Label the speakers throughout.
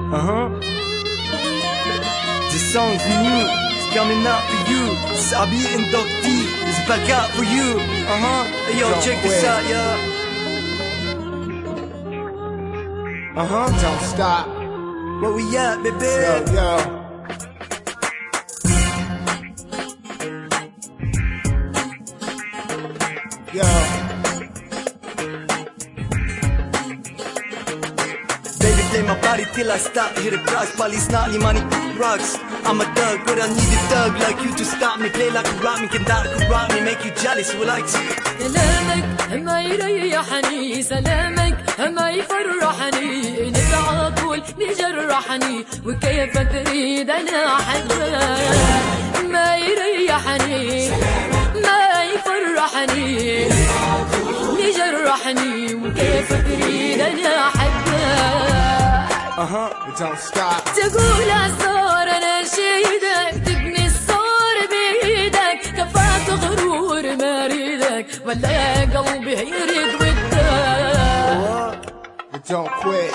Speaker 1: This song's new, it's coming out for you. Sabi and Doc D is back out for you. Hey yo, check this out, yeah.
Speaker 2: Don't stop.
Speaker 1: Where we at, baby?
Speaker 2: Yo.
Speaker 1: Baby, play my body till I stop. Hit it rocks, Bali snotty, money rocks. I'm a thug, but I need a thug like you to stop me. Play like a rock me, can rock me, make you jealous. Well, like
Speaker 3: كلامك ما يريحني، سلامك ما يفرحني، انت على طول بيجرحني، وكيف تريد انا احبك؟ ما يريحني ما يفرحني، بيجرحني، وكيف تريد انا احبك؟
Speaker 2: Don't stop.
Speaker 3: تقول الصور انا شيدك، تبني الصور بايدك، كفاك غرور ما ريدك، ولا قلبي يريد ودك.
Speaker 2: Don't quit.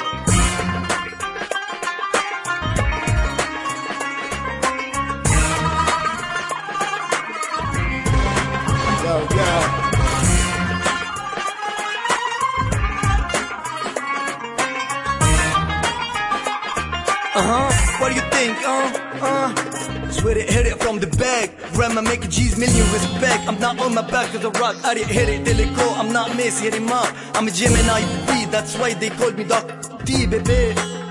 Speaker 2: Yo.
Speaker 1: What do you think, Swear it, hit it from the back. Grandma make a G's million respect. I'm not on my back cause I rock. I didn't hit it till it go. I'm not miss, hit him up. I'm a Gemini B, that's why they called me Doc D, baby.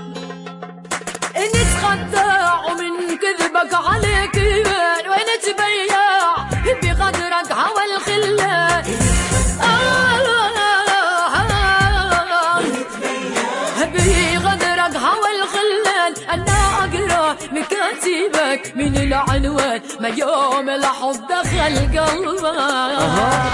Speaker 3: انت خداع ومن كذبك عليك يبان، وانت بياع بقدرك هوى الخلان. بقدرك هوى الخلان، انا اقرا مكاتبك من العنوان، ما يوم الحب دخل قلبك.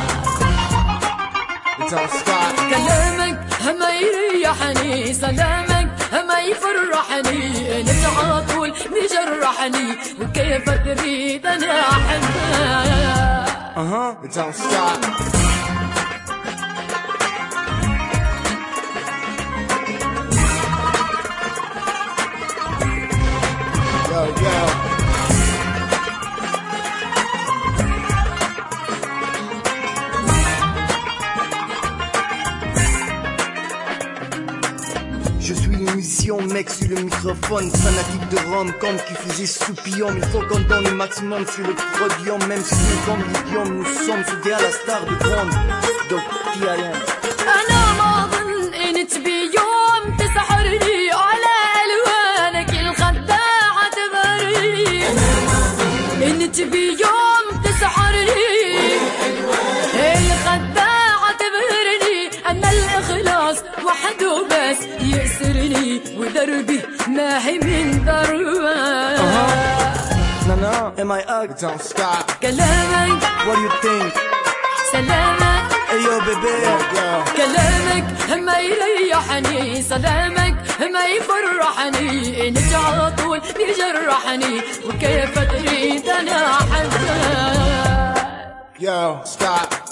Speaker 3: كلامك ما يريحني، سلامك ما يفرحني، انت على طول بيجرحني، وكيف تريد انا احبك؟
Speaker 2: Don't stop. Yo.
Speaker 1: Je suis une mission, mec, sur le microphone. Fanatique de Rome, comme qui faisait soupillon. Il faut qu'on donne le maximum sur le podium. Même si nous sommes l'idiome, nous sommes soudés à la star de Grande. Donc, qui a rien?
Speaker 3: أنا ما أظن إنت بيوم تسحرني، على ألوانك الخداعة تبهرني. إنت بيوم تسحرني، الخداعة تبهرني. أنا الإخلاص وحده بس يأسرني، ودربي ما هي من دربك.
Speaker 1: No, am I ugly?
Speaker 2: Don't stop.
Speaker 3: كلامك
Speaker 1: What do you think?
Speaker 3: سلامك
Speaker 1: Hey yo, baby.
Speaker 2: Yo.
Speaker 3: كلامك ما يريحني، سلامك ما يفرحني، انت على طول بيجرحني، وكيف تريد انا احبك؟
Speaker 2: Yo, stop.